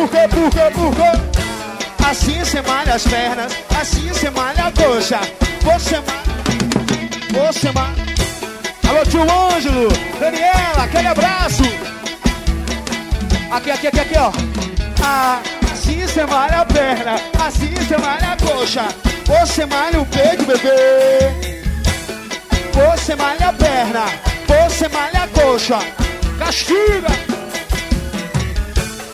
Por quê? Assim você malha as pernas, assim você malha a coxa. Você malha. Alô, tio Ângelo, Daniela, aquele abraço. Aqui, ó. Assim você malha a perna, assim você malha a coxa. Você malha o peito, bebê. Você malha a perna, você malha a coxa. Castiga.